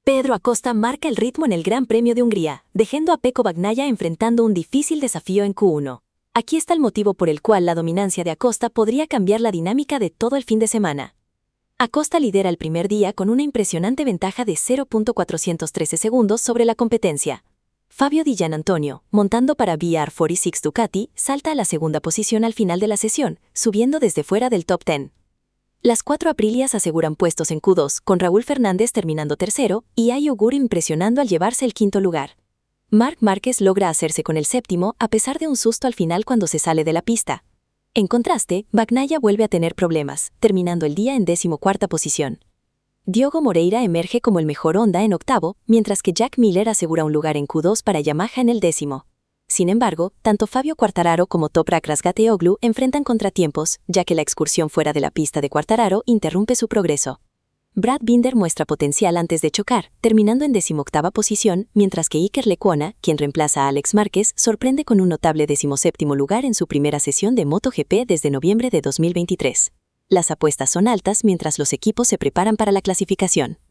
Pedro Acosta marca el ritmo en el Gran Premio de Hungría, dejando a Pecco Bagnaia enfrentando un difícil desafío en Q1. Aquí está el motivo por el cual la dominancia de Acosta podría cambiar la dinámica de todo el fin de semana. Acosta lidera el primer día con una impresionante ventaja de 0.413 segundos sobre la competencia. Fabio Di Giannantonio, montando para VR46 Ducati, salta a la segunda posición al final de la sesión, subiendo desde fuera del top 10. Las 4 Aprilias aseguran puestos en Q2, con Raúl Fernández terminando tercero y Ai Ogura impresionando al llevarse el quinto lugar. Marc Márquez logra hacerse con el séptimo a pesar de un susto al final cuando se sale de la pista. En contraste, Bagnaia vuelve a tener problemas, terminando el día en 14ª posición. Diogo Moreira emerge como el mejor Honda en octavo, mientras que Jack Miller asegura un lugar en Q2 para Yamaha en el 10º. Sin embargo, tanto Fabio Quartararo como Toprak Razgatlioglu enfrentan contratiempos, ya que la excursión fuera de la pista de Quartararo interrumpe su progreso. Brad Binder muestra potencial antes de chocar, terminando en 18ª posición, mientras que Iker Lecuona, quien reemplaza a Alex Márquez, sorprende con un notable 17º lugar en su primera sesión de MotoGP desde noviembre de 2023. Las apuestas son altas mientras los equipos se preparan para la clasificación.